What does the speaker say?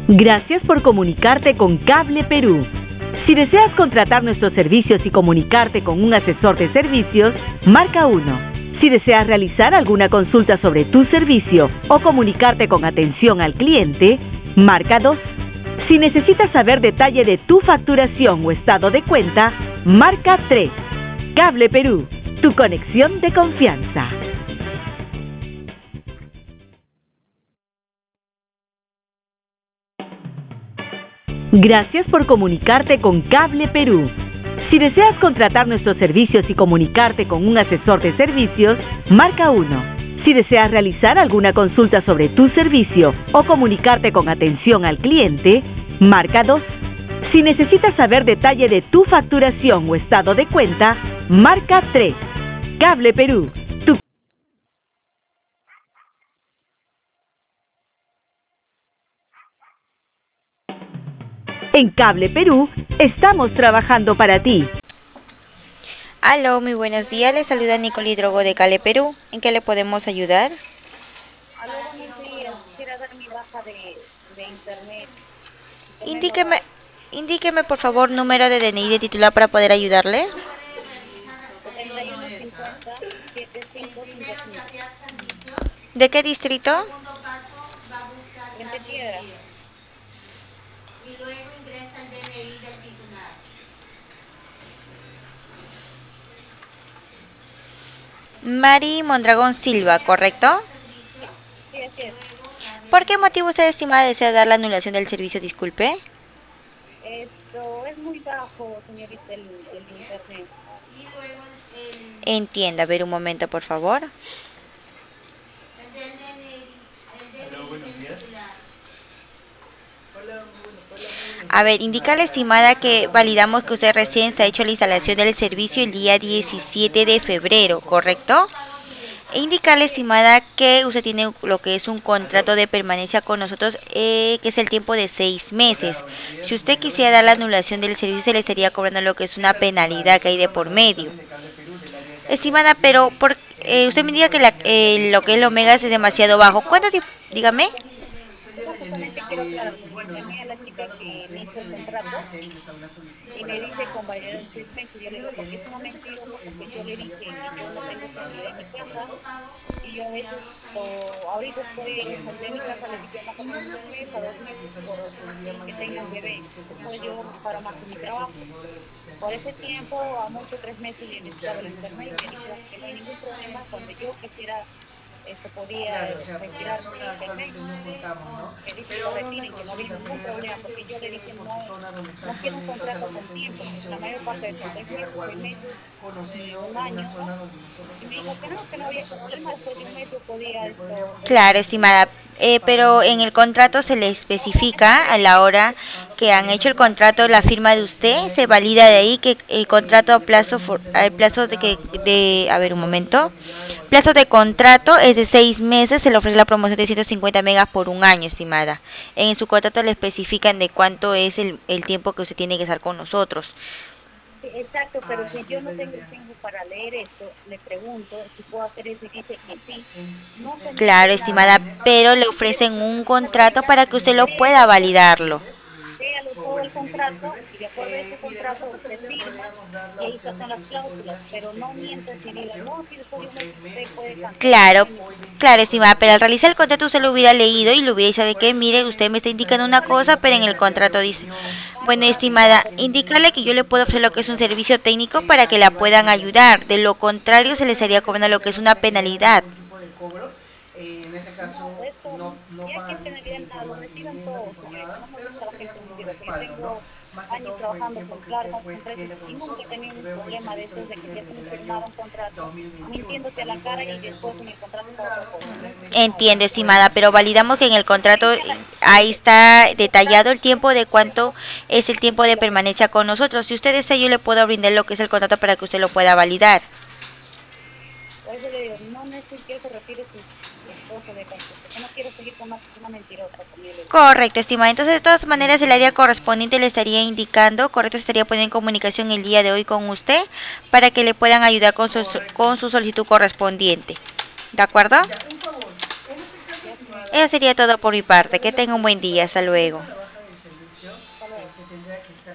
Gracias por comunicarte con Cable Perú. Si deseas contratar nuestros servicios y comunicarte con un asesor de servicios, marca 1. Si deseas realizar alguna consulta sobre tu servicio o comunicarte con atención al cliente, marca 2. Si necesitas saber detalle de tu facturación o estado de cuenta, marca 3. Cable Perú, tu conexión de confianza. Gracias por comunicarte con Cable Perú. Si deseas contratar nuestros servicios y comunicarte con un asesor de servicios, marca 1. Si deseas realizar alguna consulta sobre tu servicio o comunicarte con atención al cliente, marca 2. Si necesitas saber detalle de tu facturación o estado de cuenta, marca 3. Cable Perú. En Cable Perú, estamos trabajando para ti. Aló, muy buenos días. Le saluda Nicole Drogo de Cable Perú. ¿En qué le podemos ayudar? Aló, buenos días. Quisiera dar mi baja de internet. Indíqueme, indíqueme por favor número de DNI de titular para poder ayudarle. 7150-7555. ¿De qué distrito? Frente Piedra. Mari Mondragón Silva, ¿correcto? Sí, así es. ¿Por qué motivo usted, estimada, desea dar la anulación del servicio? Disculpe. Esto es muy bajo, señorita, el internet. Entienda, a ver un momento, por favor. A ver, indica la estimada que validamos que usted recién se ha hecho la instalación del servicio el día 17 de febrero, ¿correcto? E indicarle, estimada, que usted tiene lo que es un contrato de permanencia con nosotros, que es el tiempo de 6 meses. Si usted quisiera dar la anulación del servicio, se le estaría cobrando lo que es una penalidad que hay de por medio. Estimada, pero usted me diga que lo que es el Omega es demasiado bajo. Dígame. Yo justamente quiero aclararle. Llamé a la chica que me hizo el contrato y me dice con validez de 6 meses. Yo le digo, porque es una mentira, porque yo le dije que yo no tengo seguridad en mi casa. Y yo a veces, ahorita estoy de mi casa, le dije más o menos 1 mes a 2 meses por que tenga un bebé. Después yo paro más en mi trabajo. Por ese tiempo, a mucho 3 meses, yo necesitaba el internet y me dijo que no hay ningún problema. Cuando yo quisiera, podía retirar mi internet. Me dice que lo retiren, que no había ningún problema, porque yo le dije no quiero un contrato con tiempo, porque la mayor parte son 3 meses, 6 meses, 1 año, ¿no? Y me dijo que no había problema, después de 1 mes yo podía Claro, retirar. estimada, pero en el contrato se le especifica a la hora que han hecho el contrato, la firma de usted, se valida de ahí que el contrato a plazo a ver un momento, plazo de contrato es de 6 meses, se le ofrece la promoción de 150 megas por 1 año, estimada. En su contrato le especifican de cuánto es el tiempo que usted tiene que estar con nosotros. Sí, exacto, pero si yo no tengo tiempo para leer esto, le pregunto si puedo hacer eso y dice que sí. No se me Claro, hace nada, estimada, pero le ofrecen un contrato para que usted lo pueda validarlo. léalo todo el contrato y de acuerdo a ese contrato usted firma y ahí están las cláusulas, pero no mientas y diga, no, si después de 1 mes usted puede cancelar, Claro, no hay ningún claro, estimada, pero al realizar el contrato usted lo hubiera leído y lo hubiera dicho, ¿sabe qué? Mire, usted me está indicando una cosa, pero en el contrato dice, bueno, estimada, indicarle que yo le puedo ofrecer lo que es un servicio técnico para que la puedan ayudar, de lo contrario se les estaría cobrando lo que es una penalidad. no, esto, ya que en realidad nada, lo reciben todos, señorita, no me gusta la gente mentirosa. Yo tengo años trabajando con largas empresas y nunca he tenido un problema de esos de que te hacen firmar un contrato mintiéndote a la cara y después en el contrato está otra cosa. Entiendo, estimada, pero validamos que en el contrato Dice la, ahí dice, está dice acá, detallado el tiempo de cuánto es el tiempo de permanencia con nosotros. Si usted desea, yo le puedo brindar lo que es el contrato para que usted lo pueda validar. por eso le digo, no necesito que se retire su esposo de casa, porque no quiero seguir con una persona mentirosa, como yo le digo. Correcto, estimada. Entonces, de todas maneras, el área correspondiente le estaría indicando, correcto, estaría poniendo en comunicación el día de hoy con usted para que le puedan ayudar con su solicitud correspondiente. ¿De acuerdo? Ya, señorita. Eso sería todo por mi parte. Que tenga un buen día. Hasta luego.